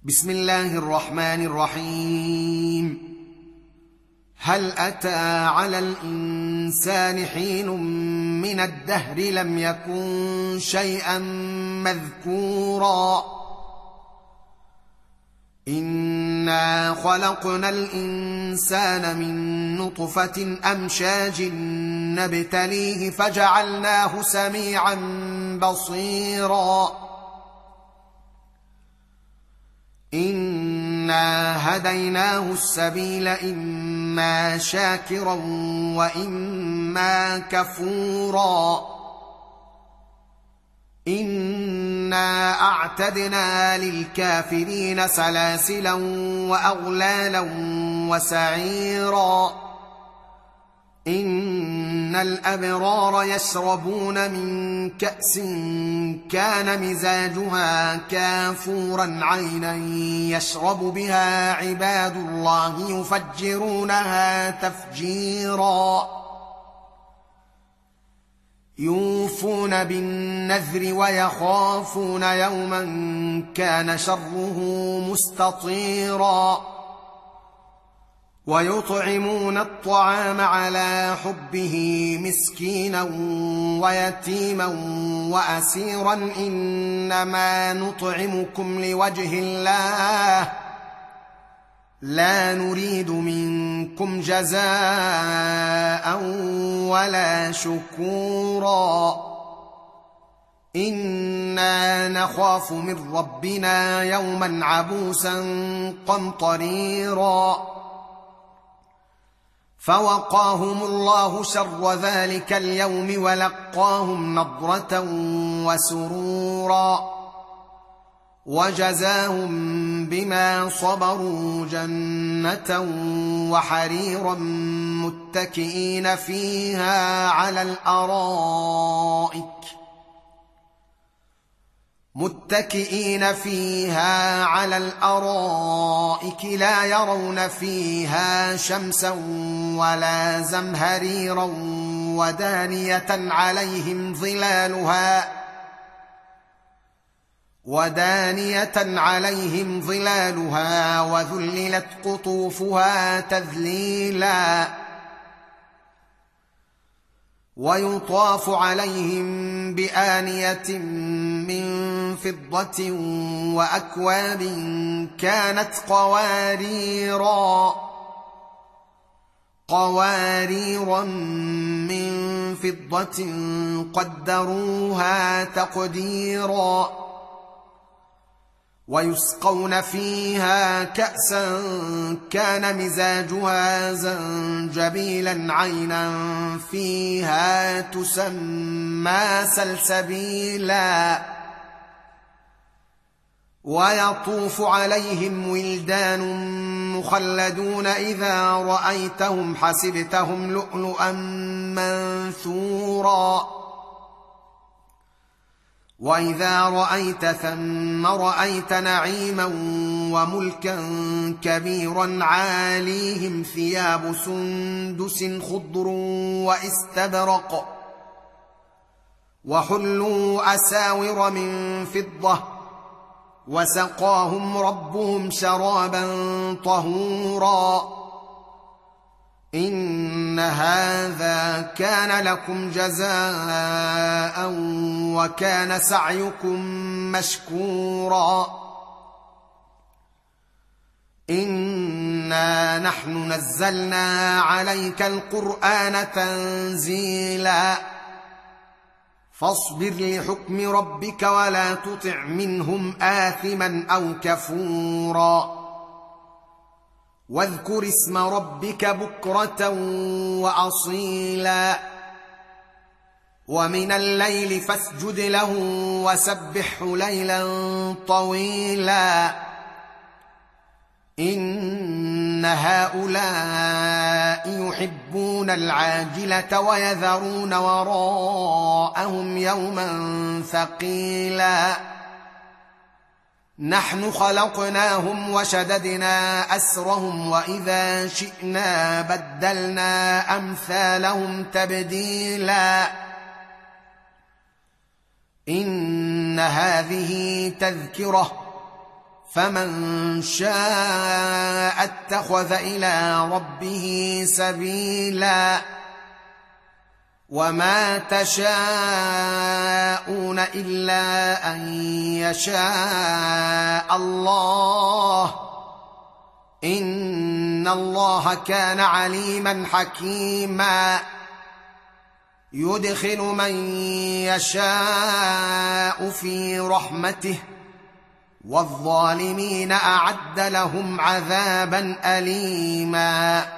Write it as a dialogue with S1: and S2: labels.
S1: بسم الله الرحمن الرحيم. هل أتى على الإنسان حين من الدهر لم يكن شيئا مذكورا إنا خلقنا الإنسان من نطفة أمشاج نبتليه فجعلناه سميعا بصيرا إنا هديناه السبيل إما شاكرا وإما كفورا إنا أعتدنا للكافرين سلاسلا وأغلالا وسعيرا إن الأبرار يشربون من كأس كان مزاجها كافورا عينا يشرب بها عباد الله يفجرونها تفجيرا يوفون بالنذر ويخافون يوما كان شره مستطيرا ويطعمون الطعام على حبه مسكينا ويتيما وأسيرا إنما نطعمكم لوجه الله لا نريد منكم جزاء ولا شكورا إنا نخاف من ربنا يوما عبوسا قمطريرا فوقاهم الله شر ذلك اليوم ولقاهم نضرة وسرورا وجزاهم بما صبروا جنة وحريرا متكئين فيها على الأرائك لا يرون فيها شمسا ولا زمهريرا ودانية عليهم ظلالها وذللت قطوفها تذليلا ويطاف عليهم بآنية من فضة وأكواب كانت قواريرا من فضة قدروها تقديرا ويسقون فيها كأسا كان مزاجها زنجبيلا عينا فيها تسمى سلسبيلا ويطوف عليهم ولدان مخلدون إذا رأيتهم حسبتهم لؤلؤا منثورا وإذا رأيت ثم رأيت نعيما وملكا كبيرا عاليهم ثياب سندس خضر واستبرق وحلوا أساور من فضة وسقاهم ربهم شرابا طهورا إن هذا كان لكم جزاء وكان سعيكم مشكورا إنا نحن نزلنا عليك القرآن تنزيلا فاصبر لحكم ربك ولا تطع منهم آثما أو كفورا واذكر اسم ربك بكرة وأصيلا ومن الليل فاسجد له وسبحه ليلا طويلا إن هؤلاء يحبون العاجلة ويذرون وراءهم يوما ثقيلا نحن خلقناهم وشددنا أسرهم وإذا شئنا بدلنا أمثالهم تبديلا إن هذه تذكرة فمن شاء اتخذ الى ربه سبيلا وما تشاءون الا ان يشاء الله ان الله كان عليما حكيما يدخل من يشاء في رحمته والظالمين اعد لهم عذابا اليما